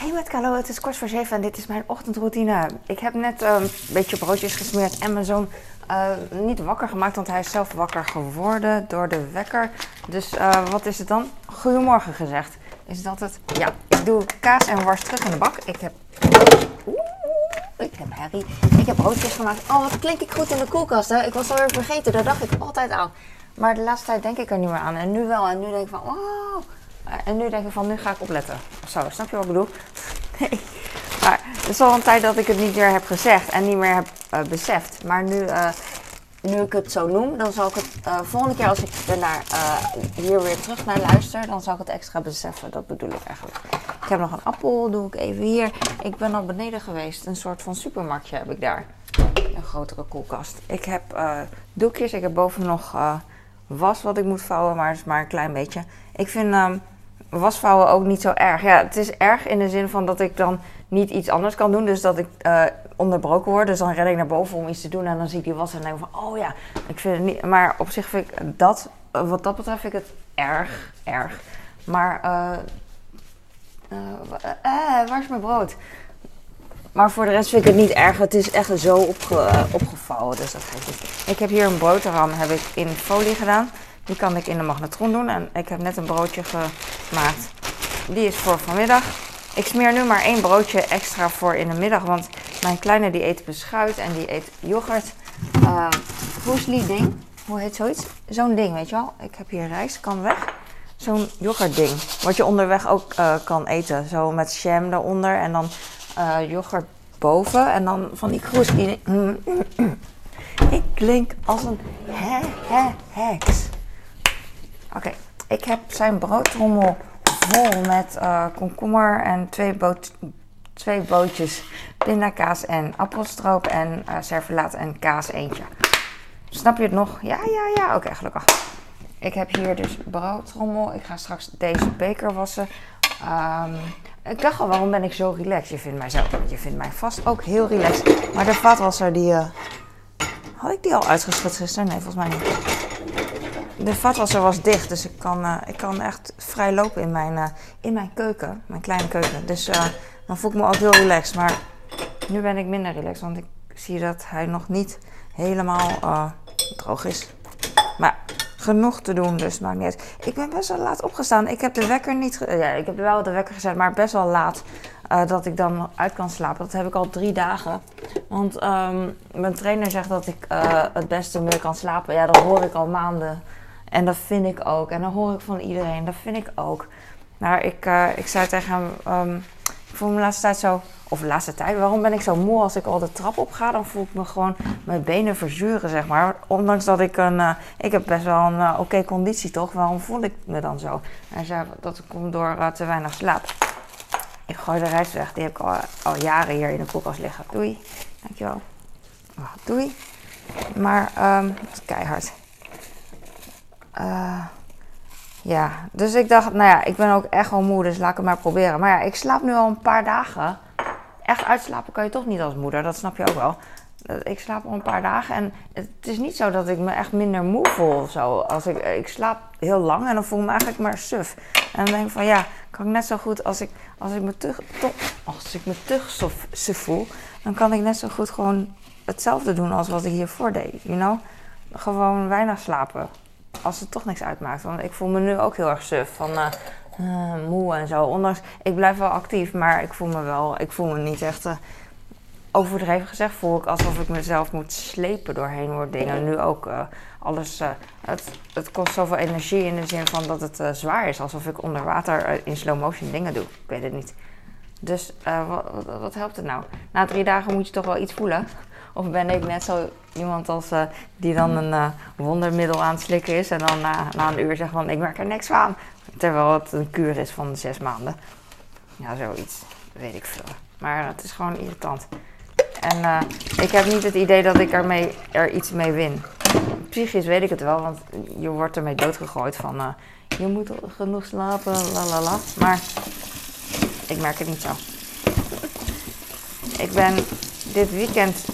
Hey met Carlo, het is 6:45 en dit is mijn ochtendroutine. Ik heb net een beetje broodjes gesmeerd en mijn zoon niet wakker gemaakt, want hij is zelf wakker geworden door de wekker. Dus wat is het dan? Goedemorgen gezegd. Is dat het? Ja, ik doe kaas en worst terug in de bak. Ik heb herrie. Ik heb broodjes gemaakt. Oh, wat klink ik goed in de koelkast, hè? Ik was alweer vergeten, daar dacht ik altijd aan. Maar de laatste tijd denk ik er niet meer aan. En nu wel. En nu denk ik van, wow. En nu denk ik van, nu ga ik opletten. Zo, snap je wat ik bedoel? Nee. Maar het is al een tijd dat ik het niet meer heb gezegd en niet meer heb beseft. Maar nu ik het zo noem, dan zal ik het volgende keer als ik hier weer terug naar luister, dan zal ik het extra beseffen. Dat bedoel ik eigenlijk. Ik heb nog een appel, doe ik even hier. Ik ben al beneden geweest. Een soort van supermarktje heb ik daar. Een grotere koelkast. Ik heb doekjes. Ik heb boven nog was wat ik moet vouwen, maar het is maar een klein beetje. Ik vind wasvouwen ook niet zo erg. Ja, het is erg in de zin van dat ik dan niet iets anders kan doen. Dus dat ik onderbroken word. Dus dan ren ik naar boven om iets te doen. En dan zie ik die was en denk ik van, oh ja, ik vind het niet. Maar op zich vind ik dat, wat dat betreft, vind ik het erg. Maar, waar is mijn brood? Maar voor de rest vind ik het niet erg. Het is echt zo opgevouwen. Dus dat geeft niet. Ik heb hier een boterham heb ik in folie gedaan. Die kan ik in de magnetron doen. En ik heb net een broodje gemaakt. Die is voor vanmiddag. Ik smeer nu maar 1 broodje extra voor in de middag. Want mijn kleine die eet beschuit en die eet yoghurt. Hoesli ding. Hoe heet zoiets? Zo'n ding, weet je wel. Ik heb hier rijst, kan weg. Zo'n yoghurt ding. Wat je onderweg ook kan eten. Zo met jam eronder en dan yoghurt boven. En dan van die kroesli. Ik klink als een heks. Oké, ik heb zijn broodtrommel vol met komkommer en 2 bootjes pindakaas en appelstroop en servelaat en kaas eentje. Snap je het nog? Ja, oké, gelukkig. Ik heb hier dus broodtrommel. Ik ga straks deze beker wassen. Ik dacht al, waarom ben ik zo relaxed? Je vindt mij vast ook heel relaxed. Maar de vaatwasser die... had ik die al uitgeschud gisteren? Nee, volgens mij niet. De vaatwasser was dicht, dus ik kan echt vrij lopen in mijn keuken. Mijn kleine keuken. Dus dan voel ik me ook heel relaxed. Maar nu ben ik minder relaxed, want ik zie dat hij nog niet helemaal droog is. Maar genoeg te doen, dus maakt niet uit. Ik ben best wel laat opgestaan. Ik heb de wekker niet... ik heb wel de wekker gezet, maar best wel laat dat ik dan uit kan slapen. Dat heb ik al 3 dagen. Want mijn trainer zegt dat ik het beste meer kan slapen. Ja, dat hoor ik al maanden. En dat vind ik ook. En dat hoor ik van iedereen. Dat vind ik ook. Maar ik zei tegen hem... ik voel me de laatste tijd zo... Of de laatste tijd, waarom ben ik zo moe als ik al de trap op ga? Dan voel ik me gewoon mijn benen verzuren, zeg maar. Ondanks dat ik ik heb best wel een oké conditie, toch? Waarom voel ik me dan zo? Hij zei dat komt door te weinig slaap. Ik gooi de rijst weg. Die heb ik al jaren hier in de koelkast liggen. Doei. Dankjewel. Oh, doei. Maar, dat is keihard. Ja, dus ik dacht, nou ja, ik ben ook echt wel moe, dus laat ik het maar proberen. Maar ja, ik slaap nu al een paar dagen. Echt uitslapen kan je toch niet als moeder, dat snap je ook wel. Ik slaap al een paar dagen en het is niet zo dat ik me echt minder moe voel of zo. Als ik slaap heel lang en dan voel ik me eigenlijk maar suf. En dan denk ik van ja, kan ik net zo goed als ik me te suf voel, dan kan ik net zo goed gewoon hetzelfde doen als wat ik hiervoor deed, you know? Gewoon weinig slapen. Als het toch niks uitmaakt. Want ik voel me nu ook heel erg suf. Van moe en zo. Ondanks, ik blijf wel actief. Maar ik voel me niet echt... overdreven gezegd voel ik alsof ik mezelf moet slepen doorheen door dingen. Nu ook alles... het kost zoveel energie in de zin van dat het zwaar is. Alsof ik onder water in slow motion dingen doe. Ik weet het niet. Dus wat helpt het nou? Na 3 dagen moet je toch wel iets voelen. Of ben ik net zo iemand als die dan een wondermiddel aan het slikken is. En dan na een uur zegt van ik merk er niks van. Terwijl het een kuur is van 6 maanden. Ja, zoiets. Weet ik veel. Maar het is gewoon irritant. En ik heb niet het idee dat ik er iets mee win. Psychisch weet ik het wel, want je wordt ermee doodgegooid van... je moet genoeg slapen, lalala. Maar ik merk het niet zo. Ik ben dit weekend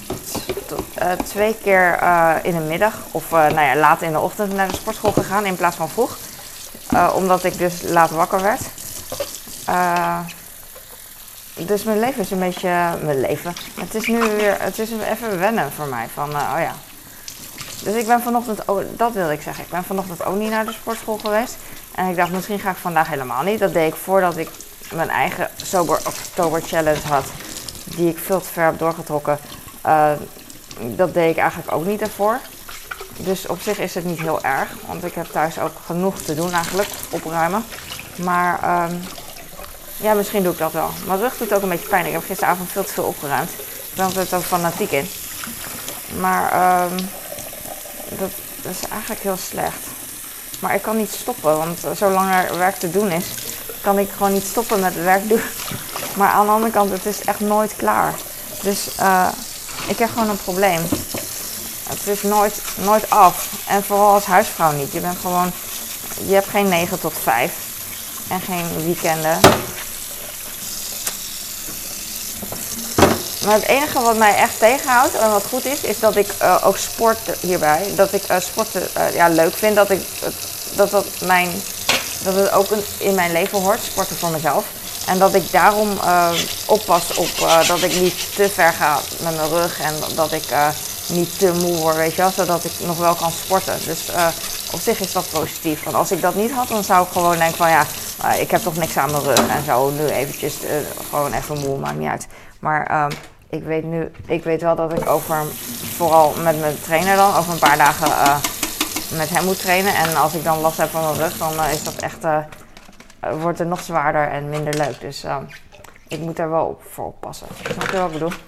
2 keer in de middag of laat in de ochtend naar de sportschool gegaan in plaats van vroeg. Omdat ik dus laat wakker werd. Dus mijn leven is een beetje... mijn leven. Het is nu weer... Het is even wennen voor mij. Van, oh ja. Dus ik ben vanochtend... Oh, dat wilde ik zeggen. Ik ben vanochtend ook niet naar de sportschool geweest. En ik dacht, misschien ga ik vandaag helemaal niet. Dat deed ik voordat ik mijn eigen Sober Oktober Challenge had. Die ik veel te ver heb doorgetrokken. Dat deed ik eigenlijk ook niet ervoor. Dus op zich is het niet heel erg. Want ik heb thuis ook genoeg te doen eigenlijk. Opruimen. Maar ja, misschien doe ik dat wel. Mijn rug doet ook een beetje pijn. Ik heb gisteravond veel te veel opgeruimd. Ik ben er ook fanatiek in. Maar dat is eigenlijk heel slecht. Maar ik kan niet stoppen. Want zolang er werk te doen is, kan ik gewoon niet stoppen met werk doen. Maar aan de andere kant, het is echt nooit klaar. Dus ik heb gewoon een probleem. Het is nooit af. En vooral als huisvrouw niet. Je hebt geen 9 tot 5. En geen weekenden. Maar het enige wat mij echt tegenhoudt en wat goed is dat ik ook sport hierbij. Dat ik sporten leuk vind. Dat het ook in mijn leven hoort, sporten voor mezelf. En dat ik daarom oppas op dat ik niet te ver ga met mijn rug. En dat ik niet te moe word, weet je wel. Zodat ik nog wel kan sporten. Dus op zich is dat positief. Want als ik dat niet had, dan zou ik gewoon denken van ja, ik heb toch niks aan mijn rug. En zo nu eventjes gewoon even moe, maakt niet uit. Maar ik weet wel dat ik vooral met mijn trainer dan, over een paar dagen met hem moet trainen. En als ik dan last heb van mijn rug, dan is dat echt, wordt het nog zwaarder en minder leuk. Dus ik moet daar wel voor oppassen. Snap je wat ik bedoel?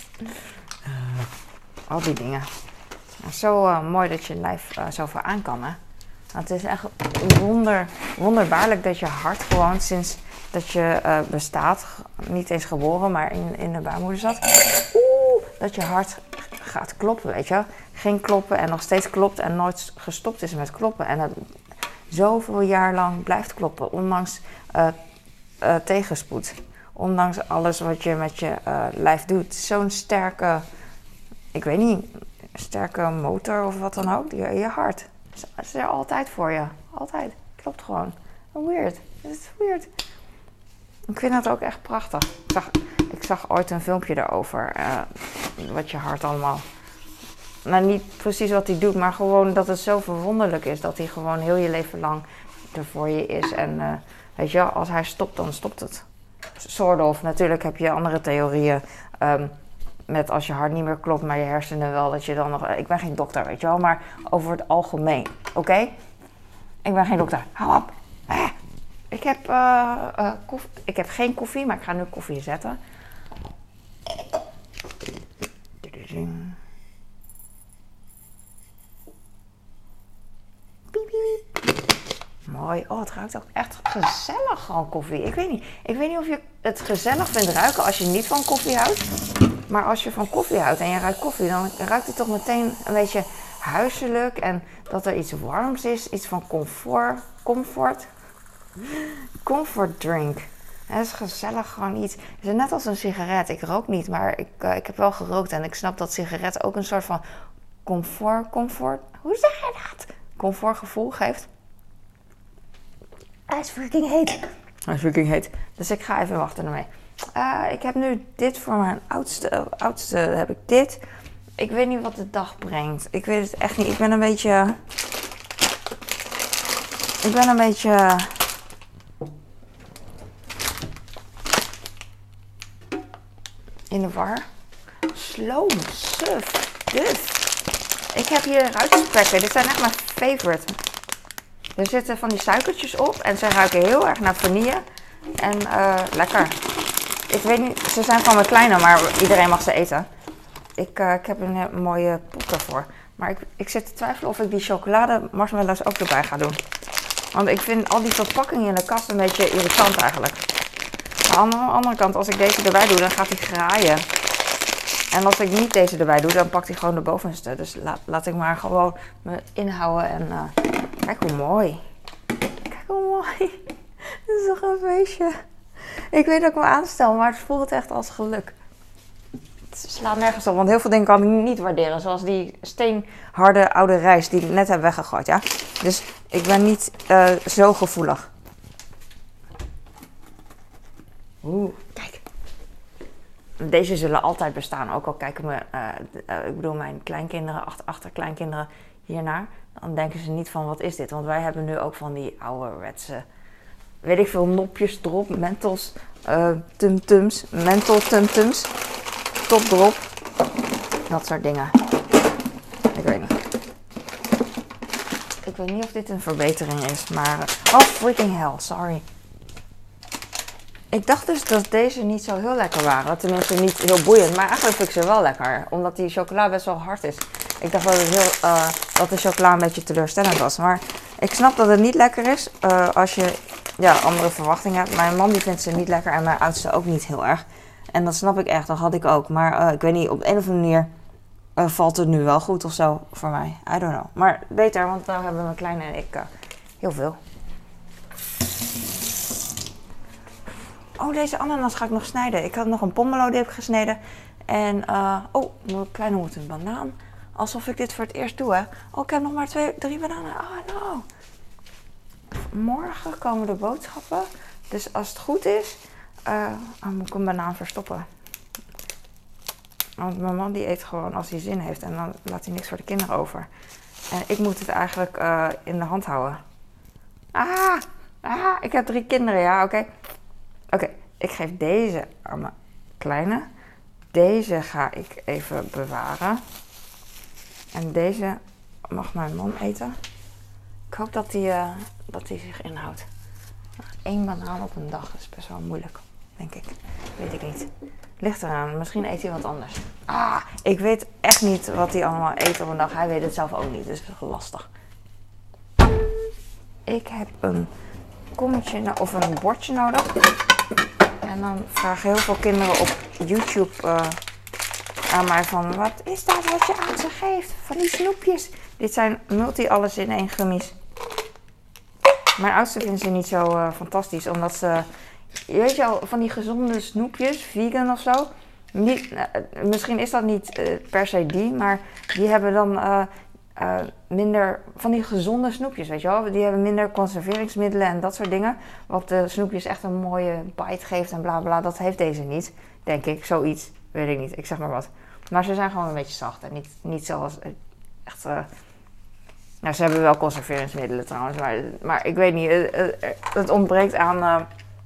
Al die dingen. Zo mooi dat je lijf zoveel aan kan, hè? Het is echt wonderbaarlijk dat je hart gewoon sinds dat je bestaat, niet eens geboren, maar in de baarmoeder zat. Dat je hart gaat kloppen, weet je. Ging kloppen en nog steeds klopt en nooit gestopt is met kloppen. En het zoveel jaar lang blijft kloppen, ondanks tegenspoed. Ondanks alles wat je met je lijf doet. Zo'n sterke, ik weet niet, sterke motor of wat dan ook. Je hart is er altijd voor je. Altijd. Klopt gewoon. Weird. Het is weird. Ik vind dat ook echt prachtig. Ik zag ooit een filmpje daarover. Wat je hart allemaal... Nou, niet precies wat hij doet, maar gewoon dat het zo verwonderlijk is. Dat hij gewoon heel je leven lang er voor je is. En weet je, als hij stopt, dan stopt het. Soort of. Natuurlijk heb je andere theorieën. Met als je hart niet meer klopt, maar je hersenen wel. Dat je dan nog... Ik ben geen dokter, weet je wel. Maar over het algemeen. Oké? Ik ben geen dokter. Hou op. Ik heb geen koffie, maar ik ga nu koffie zetten. Mooi. Oh, het ruikt ook echt gezellig, gewoon koffie. Ik weet niet of je het gezellig vindt ruiken als je niet van koffie houdt. Maar als je van koffie houdt en je ruikt koffie, dan ruikt het toch meteen een beetje huiselijk. En dat er iets warms is, iets van comfort drink. Het is gezellig, gewoon iets. Het is net als een sigaret. Ik rook niet, maar ik heb wel gerookt. En ik snap dat sigaret ook een soort van comfort. Hoe zeg je dat? Comfortgevoel geeft. Hij is freaking heet. Dus ik ga even wachten ermee. Ik heb nu dit voor mijn oudste heb ik dit. Ik weet niet wat de dag brengt. Ik weet het echt niet. Ik ben een beetje in de war. Sloom, suf, duf. Ik heb hier ruitjesprekken. Dit zijn echt mijn favorite. Er zitten van die suikertjes op. En ze ruiken heel erg naar vanille. En lekker. Ik weet niet, ze zijn van mijn kleine, maar iedereen mag ze eten. Ik heb een mooie pot ervoor. Maar ik zit te twijfelen of ik die chocolade marshmallows ook erbij ga doen. Want ik vind al die verpakkingen in de kast een beetje irritant eigenlijk. Aan de andere kant, als ik deze erbij doe, dan gaat hij graaien. En als ik niet deze erbij doe, dan pakt hij gewoon de bovenste. Dus laat ik maar gewoon me inhouden. En kijk hoe mooi. Kijk hoe mooi. Dit is toch een feestje. Ik weet dat ik me aanstel, maar het voelt echt als geluk. Het slaat nergens op, want heel veel dingen kan ik niet waarderen. Zoals die steenharde oude rijst die ik net heb weggegooid. Ja? Dus ik ben niet zo gevoelig. Oeh, kijk. Deze zullen altijd bestaan. Ook al kijken mijn kleinkinderen, achterkleinkinderen hiernaar. Dan denken ze niet van wat is dit. Want wij hebben nu ook van die ouderwetse, weet ik veel, nopjes erop. Mentos, tum-tums, menthol tum-tums. Top erop. Dat soort dingen. Ik weet niet. Ik weet niet of dit een verbetering is. Maar, oh freaking hell, sorry. Ik dacht dus dat deze niet zo heel lekker waren. Tenminste niet heel boeiend. Maar eigenlijk vind ik ze wel lekker. Omdat die chocola best wel hard is. Ik dacht dat de chocola een beetje teleurstellend was. Maar ik snap dat het niet lekker is. Als je andere verwachtingen hebt. Mijn man die vindt ze niet lekker. En mijn oudste ook niet heel erg. En dat snap ik echt. Dat had ik ook. Maar ik weet niet. Op een of andere manier valt het nu wel goed of zo voor mij. I don't know. Maar beter. Want daar hebben mijn kleine en ik heel veel. Oh, deze ananas ga ik nog snijden. Ik had nog een pomelo, die heb ik gesneden. En, mijn kleine moet een banaan. Alsof ik dit voor het eerst doe, hè. Oh, ik heb nog maar 3 bananen. Oh, no. Morgen komen de boodschappen. Dus als het goed is, dan moet ik een banaan verstoppen. Want mijn man die eet gewoon als hij zin heeft. En dan laat hij niks voor de kinderen over. En ik moet het eigenlijk in de hand houden. Ik heb 3 kinderen, ja, oké. Oké, ik geef deze aan mijn kleine. Deze ga ik even bewaren. En deze mag mijn man eten. Ik hoop dat hij zich inhoudt. 1 banaan op een dag is best wel moeilijk, denk ik. Weet ik niet. Ligt eraan, misschien eet hij wat anders. Ik weet echt niet wat hij allemaal eet op een dag. Hij weet het zelf ook niet, dus het is lastig. Ik heb een kommetje of een bordje nodig. En dan vragen heel veel kinderen op YouTube aan mij van... Wat is dat wat je aan ze geeft? Van die snoepjes. Dit zijn multi-alles-in-één gummies. Mijn oudste vindt ze niet zo fantastisch. Omdat ze... Weet je al, van die gezonde snoepjes, vegan of zo. Misschien is dat niet per se die. Maar die hebben dan minder van die gezonde snoepjes, weet je wel. Die hebben minder conserveringsmiddelen en dat soort dingen. Wat de snoepjes echt een mooie bite geeft en bla bla. Dat heeft deze niet, denk ik. Zoiets, weet ik niet. Ik zeg maar wat. Maar ze zijn gewoon een beetje zacht. En niet zoals echt... ze hebben wel conserveringsmiddelen trouwens. Maar ik weet niet. Het ontbreekt aan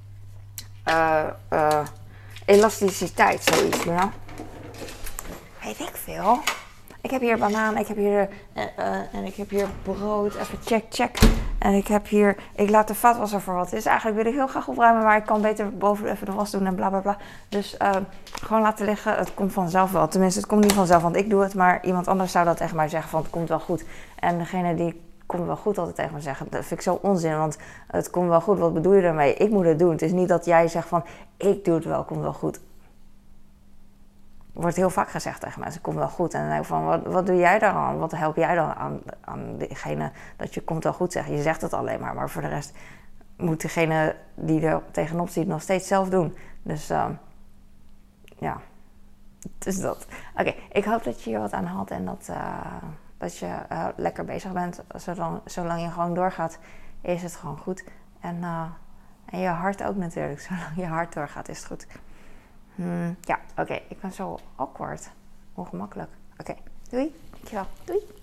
elasticiteit, zoiets, you know? Weet ik veel. Ik heb hier banaan, ik heb hier en ik heb hier brood. Even check. En ik laat de vaatwasser voor wat het is. Eigenlijk wil ik heel graag opruimen, maar ik kan beter boven even de was doen en bla bla bla. Dus gewoon laten liggen. Het komt vanzelf wel. Tenminste, het komt niet vanzelf, want ik doe het. Maar iemand anders zou dat tegen mij zeggen van het komt wel goed. En degene die komt wel goed altijd tegen me zeggen. Dat vind ik zo onzin, want het komt wel goed. Wat bedoel je daarmee? Ik moet het doen. Het is niet dat jij zegt van ik doe het wel, komt wel goed. Wordt heel vaak gezegd tegen mensen, komt wel goed. En dan denk ik van, wat doe jij daar aan? Wat help jij dan aan degene dat je komt wel goed zegt? Je zegt het alleen maar voor de rest moet degene die er tegenop ziet nog steeds zelf doen. Dus ja, dus dat. Oké, ik hoop dat je hier wat aan had en dat je lekker bezig bent. Zolang je gewoon doorgaat, is het gewoon goed. En je hart ook natuurlijk. Zolang je hart doorgaat, is het goed. Oké. Ik ben zo awkward. Ongemakkelijk. Oké, doei. Dankjewel. Doei.